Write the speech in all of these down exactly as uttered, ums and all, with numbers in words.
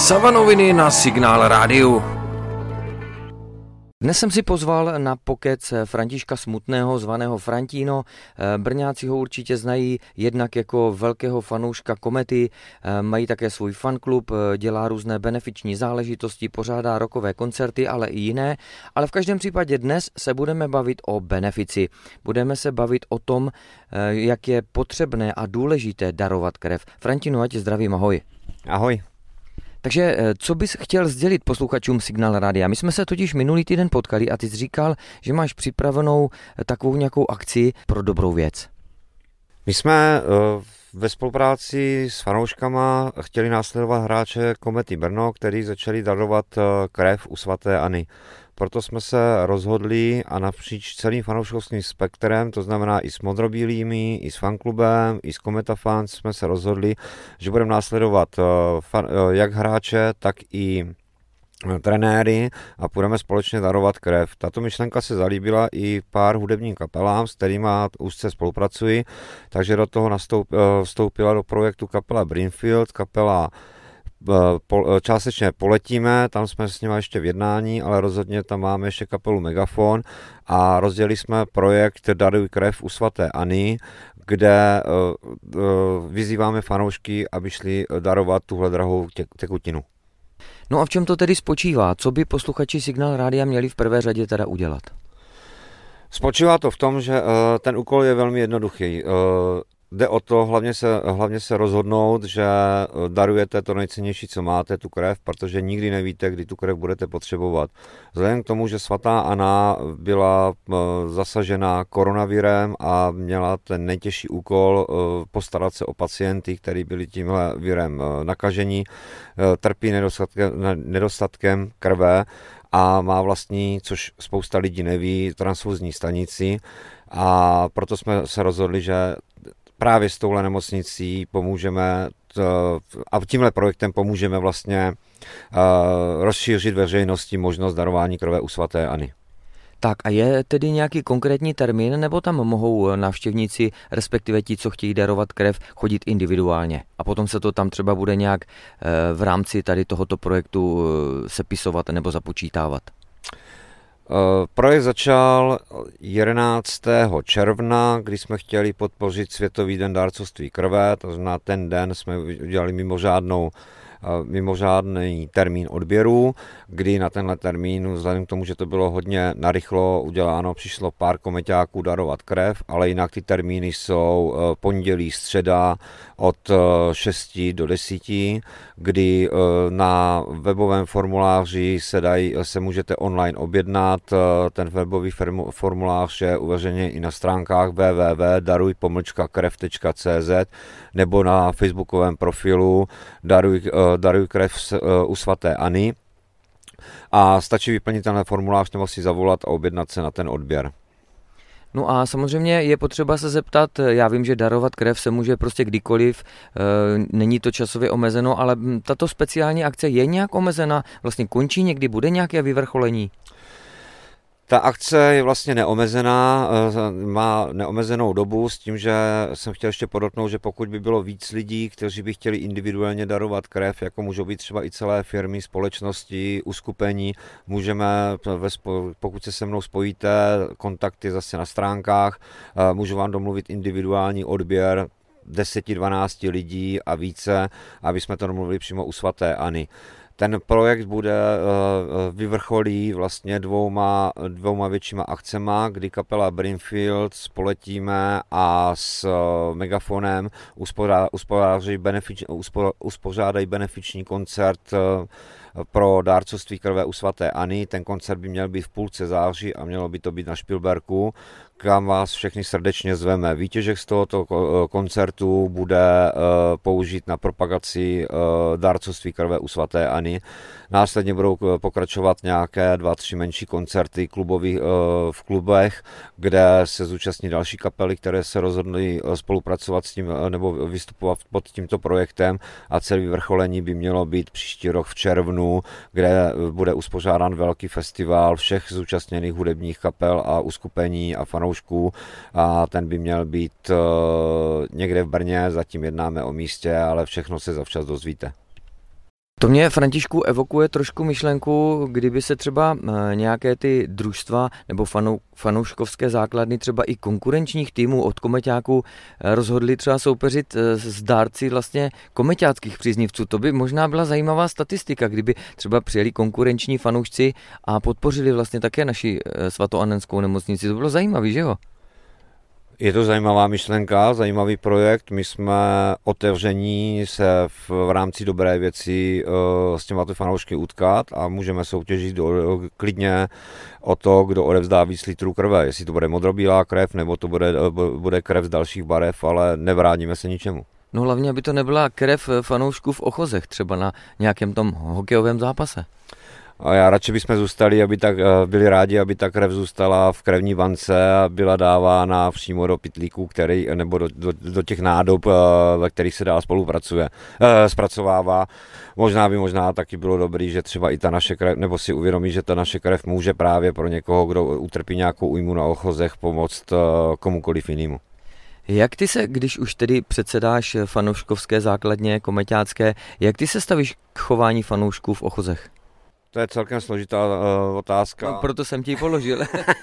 Sava-noviny na Signál rádiu. Dnes jsem si pozval na pokec Františka Smutného, zvaného Frantino. Brňáci ho určitě znají jednak jako velkého fanouška Komety, mají také svůj fanklub, dělá různé benefiční záležitosti, pořádá rockové koncerty, ale i jiné. Ale v každém případě dnes se budeme bavit o benefici. Budeme se bavit o tom, jak je potřebné a důležité darovat krev. Frantino, ať zdravím, ahoj. Ahoj. Takže co bys chtěl sdělit posluchačům Signál rádia? My jsme se totiž minulý týden potkali a ty jsi říkal, že máš připravenou takovou nějakou akci pro dobrou věc. My jsme ve spolupráci s fanouškama chtěli následovat hráče Komety Brno, kteří začali darovat krev u svaté Anny. Proto jsme se rozhodli a napříč celým fanouškovským spektrem, to znamená i s modrobílými, i s fanklubem, i s Kometa Fans, jsme se rozhodli, že budeme následovat fan, jak hráče, tak i trenéry a půjdeme společně darovat krev. Tato myšlenka se zalíbila i pár hudebním kapelám, s kterými úzce spolupracuji, takže do toho nastoup, vstoupila do projektu kapela Brimfield, kapela částečně Poletíme, tam jsme s nimi ještě v jednání, ale rozhodně tam máme ještě kapelu Megafon a rozdělili jsme projekt Daruj krev u svaté Anny, kde vyzýváme fanoušky, aby šli darovat tuhle drahou tekutinu. No a v čem to tedy spočívá? Co by posluchači Signál rádia měli v prvé řadě teda udělat? Spočívá to v tom, že ten úkol je velmi jednoduchý. Jde o to hlavně se, hlavně se rozhodnout, že darujete to nejcennější, co máte, tu krev, protože nikdy nevíte, kdy tu krev budete potřebovat. Vzhledem k tomu, že svatá Anna byla zasažena koronavirem a měla ten nejtěžší úkol postarat se o pacienty, kteří byli tímhle virem nakaženi, trpí nedostatkem, nedostatkem krve a má vlastní, což spousta lidí neví, transfuzní stanici, a proto jsme se rozhodli, že právě s touhle nemocnicí pomůžeme a tímhle projektem pomůžeme vlastně rozšířit veřejnosti možnost darování krve u svaté Anny. Tak a je tedy nějaký konkrétní termín, nebo tam mohou návštěvníci, respektive ti, co chtějí darovat krev, chodit individuálně? A potom se to tam třeba bude nějak v rámci tady tohoto projektu sepisovat nebo započítávat? Projekt začal jedenáctého června, kdy jsme chtěli podpořit Světový den dárcovství krve, to znamená ten den jsme udělali mimořádnou mimořádný termín odběru, kdy na tenhle termín, vzhledem k tomu, že to bylo hodně narychlo uděláno, přišlo pár komeťáků darovat krev, ale jinak ty termíny jsou pondělí, středa od šesti do deseti, kdy na webovém formuláři se, dají, se můžete online objednat. Ten webový formulář je uveřejněn i na stránkách w w w tečka daruj pomlčka krev tečka c z nebo na facebookovém profilu Daruj, daruj krev u svaté Anny. A stačí vyplnit tenhle formulář nebo si zavolat a objednat se na ten odběr. No a samozřejmě je potřeba se zeptat, já vím, že darovat krev se může prostě kdykoliv, není to časově omezeno, ale tato speciální akce je nějak omezena, vlastně končí někdy, bude nějaké vyvrcholení? Ta akce je vlastně neomezená, má neomezenou dobu s tím, že jsem chtěl ještě podotknout, že pokud by bylo víc lidí, kteří by chtěli individuálně darovat krev, jako můžou být třeba i celé firmy, společnosti, uskupení, můžeme, pokud se se mnou spojíte, kontakty zase na stránkách, můžu vám domluvit individuální odběr deset dvanáct lidí a více, aby jsme to domluvili přímo u svaté Anny. Ten projekt bude vyvrcholí vlastně dvouma, dvouma většíma akcema, kdy kapela Brimfield s Poletíme a s Megafonem uspořádají benefič, uspořádají benefiční koncert pro dárcovství krve u svaté Anny. Ten koncert by měl být v půlce září a mělo by to být na Špilberku, kam vás všechny srdečně zveme. Výtěžek z tohoto koncertu bude použít na propagaci dárcovství krve u svaté Anny. Následně budou pokračovat nějaké dva, tři menší koncerty klubový, v klubech, kde se zúčastní další kapely, které se rozhodly spolupracovat s tím nebo vystupovat pod tímto projektem, a celé vyvrcholení by mělo být příští rok v červnu, kde bude uspořádán velký festival všech zúčastněných hudebních kapel a uskupení a fanoušků, a ten by měl být někde v Brně, zatím jednáme o místě, ale všechno se zavčas dozvíte. To mě, Františku, evokuje trošku myšlenku, kdyby se třeba nějaké ty družstva nebo fanou, fanouškovské základny třeba i konkurenčních týmů od komeťáků rozhodli třeba soupeřit s dárci vlastně komeťáckých příznivců. To by možná byla zajímavá statistika, kdyby třeba přijeli konkurenční fanoušci a podpořili vlastně také naši svatoannenskou nemocnici. To bylo zajímavé, že jo? Je to zajímavá myšlenka, zajímavý projekt. My jsme otevření se v, v rámci dobré věci uh, s těma fanoušky utkat a můžeme soutěžit do, klidně o to, kdo odevzdá víc litrů krve. Jestli to bude modrobílá krev, nebo to bude, bude krev z dalších barev, ale nevráníme se ničemu. No hlavně, aby to nebyla krev fanoušků v Ochozech, třeba na nějakém tom hokejovém zápase. A já radši bychom zůstali, aby tak, byli rádi, aby ta krev zůstala v krevní bance a byla dávána přímo do pytlíků, který, nebo do, do, do těch nádob, ve kterých se dál spolupracuje, eh, zpracovává. Možná by možná taky bylo dobrý, že třeba i ta naše krev, nebo si uvědomí, že ta naše krev může právě pro někoho, kdo utrpí nějakou újmu na Ochozech, pomoct komukoliv jinému. Jak ty se, když už tedy předsedáš fanouškovské základně komeťácké, jak ty se stavíš k chování fanoušků v Ochozech? To je celkem složitá uh, otázka. No, proto jsem ti ji položil.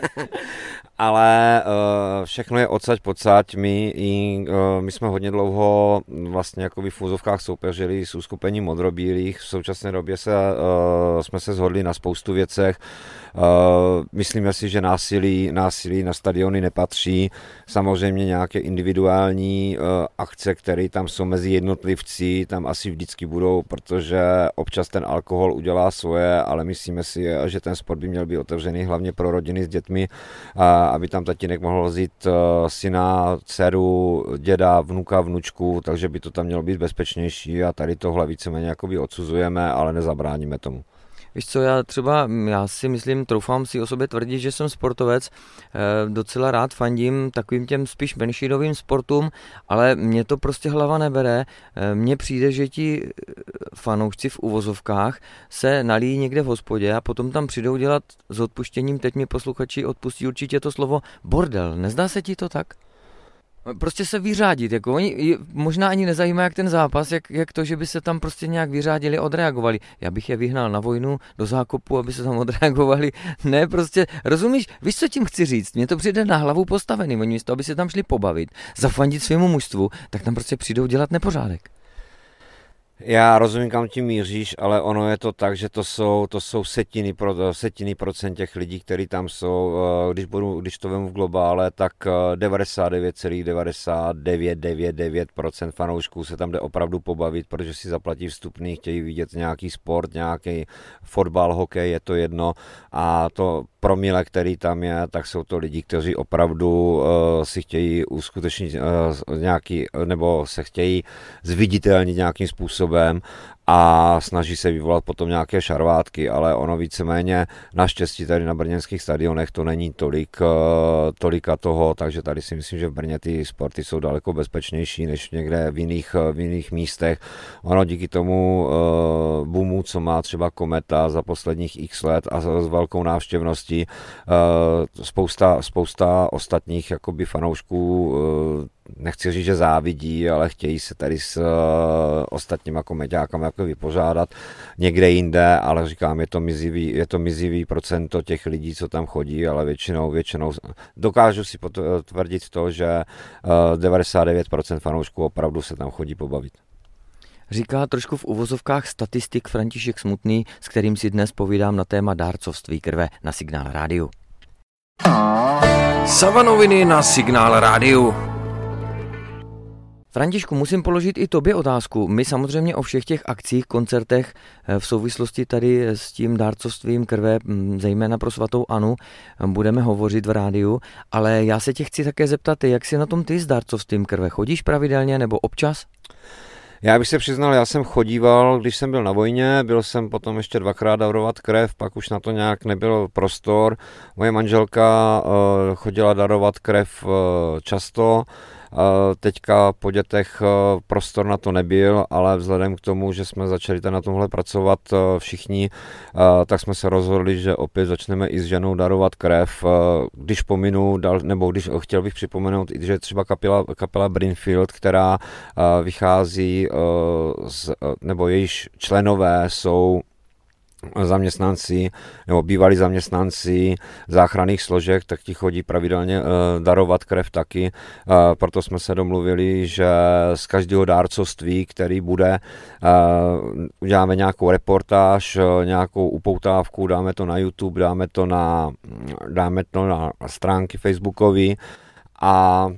Ale uh, všechno je odsaď pocať. My, i, uh, my jsme hodně dlouho vlastně jako v úzovkách soupeřili s uskupením modrobílých. V současné době se, uh, jsme se shodli na spoustu věcech. Uh, myslíme si, že násilí, násilí na stadiony nepatří. Samozřejmě nějaké individuální uh, akce, které tam jsou mezi jednotlivci, tam asi vždycky budou, protože občas ten alkohol udělá svoje, ale myslíme si, že ten sport by měl být otevřený hlavně pro rodiny s dětmi, aby tam tatínek mohl vzít syna, dceru, děda, vnuka, vnučku, takže by to tam mělo být bezpečnější a tady tohle víceméně jakoby odsuzujeme, ale nezabráníme tomu. Víš co, já třeba, já si myslím, troufám si o sobě tvrdit, že jsem sportovec, docela rád fandím takovým těm spíš menšinovým sportům, ale mě to prostě hlava nebere. Mně přijde, že ti fanoušci v uvozovkách se nalíjí někde v hospodě a potom tam přijdou dělat s odpuštěním, teď mi posluchači odpustí určitě to slovo bordel. Nezdá se ti to tak? Prostě se vyřádit, jako oni možná ani nezajímá jak ten zápas, jak, jak to, že by se tam prostě nějak vyřádili, odreagovali. Já bych je vyhnal na vojnu, do zákopu, aby se tam odreagovali. Ne, prostě, rozumíš, víš, co tím chci říct? Mně to přijde na hlavu postavený, oni místo, aby se tam šli pobavit, zafandit svému mužstvu, tak tam prostě přijdou dělat nepořádek. Já rozumím, kam tím míříš, ale ono je to tak, že to jsou, to jsou setiny, pro, setiny procent těch lidí, kteří tam jsou. Když, budu, když to vemu v globále, tak devadesát devět celá devadesát devět devět devět procent fanoušků se tam jde opravdu pobavit, protože si zaplatí vstupný, chtějí vidět nějaký sport, nějaký fotbal, hokej, je to jedno. A to promile, který tam je, tak jsou to lidi, kteří opravdu uh, si chtějí uskutečnit uh, nějaký, nebo se chtějí zviditelnit nějakým způsobem a snaží se vyvolat potom nějaké šarvátky, ale ono víceméně naštěstí tady na brněnských stadionech to není tolik, tolika toho, takže tady si myslím, že v Brně ty sporty jsou daleko bezpečnější než někde v jiných, v jiných místech. Ono díky tomu uh, boomu, co má třeba Kometa za posledních x let a s velkou návštěvností, uh, spousta, spousta ostatních jakoby fanoušků uh, nechci říct, že závidí, ale chtějí se tady s uh, ostatníma komeťákama jako vypořádat někde jinde, ale říkám, je to mizivý, je to mizivý procento těch lidí, co tam chodí, ale většinou, většinou dokážu si potvrdit to, že uh, devadesát devět procent fanoušků opravdu se tam chodí pobavit. Říká trošku v uvozovkách statistik František Smutný, s kterým si dnes povídám na téma dárcovství krve na Signál rádiu. Savanoviny na Signál rádiu. Františku, musím položit i tobě otázku. My samozřejmě o všech těch akcích, koncertech v souvislosti tady s tím dárcovstvím krve, zejména pro svatou Annu, budeme hovořit v rádiu, ale já se tě chci také zeptat, jak jsi na tom ty s dárcovstvím krve? Chodíš pravidelně nebo občas? Já bych se přiznal, já jsem chodíval, když jsem byl na vojně, byl jsem potom ještě dvakrát darovat krev, pak už na to nějak nebyl prostor. Moje manželka uh, chodila darovat krev uh, často, Teďka po dětech prostor na to nebyl, ale vzhledem k tomu, že jsme začali na tomhle pracovat všichni, tak jsme se rozhodli, že opět začneme i s ženou darovat krev. Když pominu, nebo když chtěl bych připomenout, že třeba kapela, kapela Brinfield, která vychází, z, nebo jejíž členové jsou zaměstnanci nebo bývalí zaměstnanci záchranných složek, tak ti chodí pravidelně uh, darovat krev taky. Uh, proto jsme se domluvili, že z každého dárcovství, který bude, uh, uděláme nějakou reportáž, uh, nějakou upoutávku, dáme to na YouTube, dáme to na, dáme to na stránky facebookové a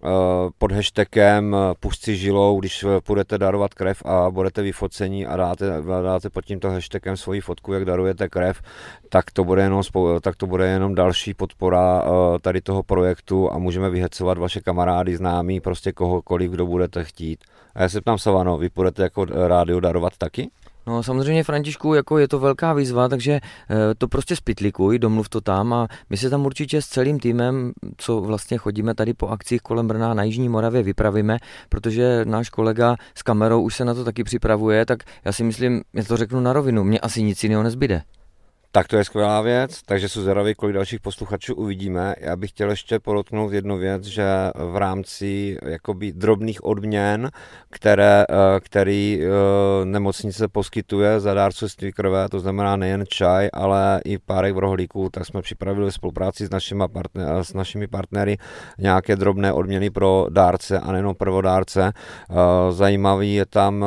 pod hashtagem Pusť si žilou, když půjdete darovat krev a budete vyfocení a dáte, dáte pod tímto hashtagem svoji fotku, jak darujete krev, tak to bude jenom, tak to bude jenom další podpora tady toho projektu a můžeme vyhecovat vaše kamarády, známí, prostě kohokoliv, kdo budete chtít. A já se ptám, Savano, vy půjdete jako rádio darovat taky? No samozřejmě, Františku, jako je to velká výzva, takže e, to prostě spitlikuj, domluv to tam a my se tam určitě s celým týmem, co vlastně chodíme tady po akcích kolem Brna na Jižní Moravě, vypravíme, protože náš kolega s kamerou už se na to taky připravuje, tak já si myslím, já to řeknu na rovinu, mně asi nic jiného nezbyde. Tak to je skvělá věc, takže jsou zvědaví, kolik dalších posluchačů uvidíme. Já bych chtěl ještě podotknout jednu věc, že v rámci jakoby drobných odměn, které, který nemocnice poskytuje za dárcovství krve, to znamená nejen čaj, ale i párek v rohlíku, tak jsme připravili spolupráci s, našimi partner, s našimi partnery nějaké drobné odměny pro dárce a nejenom prvodárce. Zajímavý je tam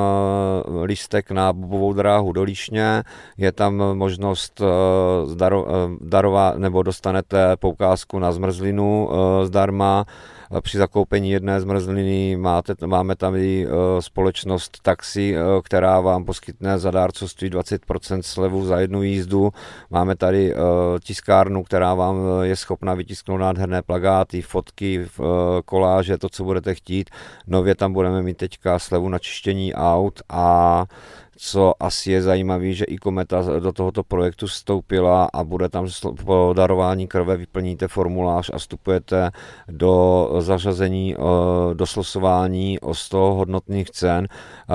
lístek na bobovou dráhu do Líšně, je tam možnost Zdaro, darová, nebo dostanete poukázku na zmrzlinu zdarma. Při zakoupení jedné zmrzliny máte, máme tam i společnost taxi, která vám poskytne za dárcovství dvacet procent slevu za jednu jízdu. Máme tady tiskárnu, která vám je schopna vytisknout nádherné plakáty, fotky, koláže, to, co budete chtít. Nově tam budeme mít teďka slevu na čištění aut a co asi je zajímavé, že i Kometa do tohoto projektu vstoupila a bude tam po darování krve, vyplníte formulář a vstupujete do zařazení, do slosování o sto hodnotných cen.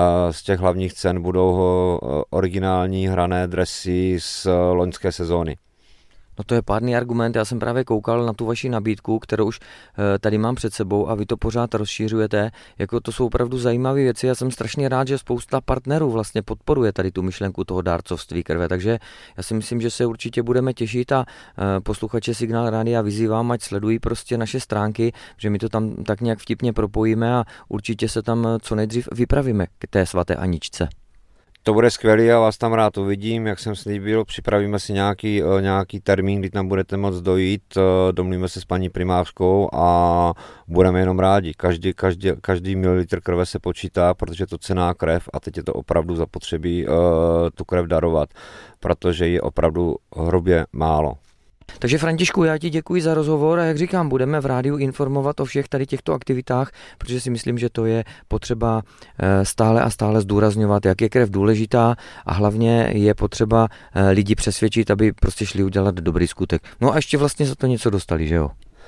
Z těch hlavních cen budou originální hrané dresy z loňské sezóny. No to je pádný argument, já jsem právě koukal na tu vaši nabídku, kterou už e, tady mám před sebou a vy to pořád rozšířujete, jako to jsou opravdu zajímavé věci, já jsem strašně rád, že spousta partnerů vlastně podporuje tady tu myšlenku toho dárcovství krve, takže já si myslím, že se určitě budeme těšit a e, posluchače Signál Rádia vyzývám, ať sledují prostě naše stránky, že my to tam tak nějak vtipně propojíme a určitě se tam co nejdřív vypravíme k té svaté Aničce. To bude skvělé, já vás tam rád uvidím, jak jsem slíbil, připravíme si nějaký, nějaký termín, kdy tam budete moct dojít, domluvíme se s paní primářkou a budeme jenom rádi. Každý, každý, každý mililitr krve se počítá, protože je to cenná krev a teď je to opravdu zapotřebí uh, tu krev darovat, protože je opravdu hrubě málo. Takže Františku, já ti děkuji za rozhovor a jak říkám, budeme v rádiu informovat o všech tady těchto aktivitách, protože si myslím, že to je potřeba stále a stále zdůrazňovat, jak je krev důležitá a hlavně je potřeba lidi přesvědčit, aby prostě šli udělat dobrý skutek. No a ještě vlastně za to něco dostali, že jo?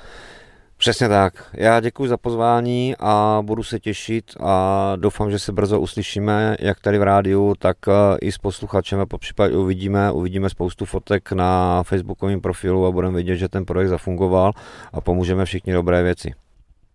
Přesně tak. Já děkuji za pozvání a budu se těšit a doufám, že se brzo uslyšíme, jak tady v rádiu, tak i s posluchačem a popřípadě uvidíme, uvidíme spoustu fotek na facebookovém profilu a budeme vidět, že ten projekt zafungoval a pomůžeme všichni dobré věci.